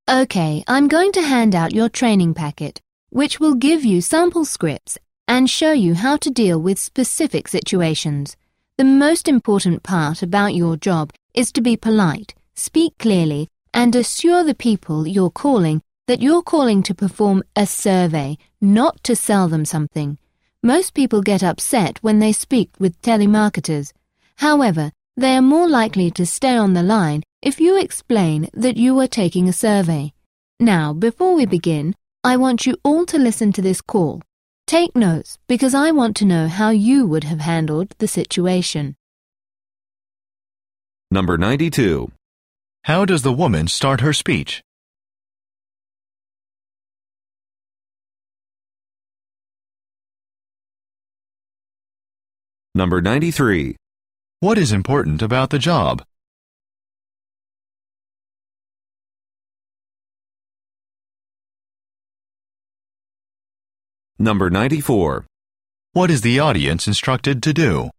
Okay, I'm going to hand out your training packet, which will give you sample scripts and show you how to deal with specific situations. The most important part about your job is to be polite, speak clearly, and assure the people you're calling that you're calling to perform a survey, not to sell them something. Most people get upset when they speak with telemarketers. However, they are more likely to stay on the line if you explain that you are taking a survey. Now, before we begin, I want you all to listen to this call. Take notes because I want to know how you would have handled the situation. Number 92. How does the woman start her speech? Number 93. What is important about the job? Number 94. What is the audience instructed to do?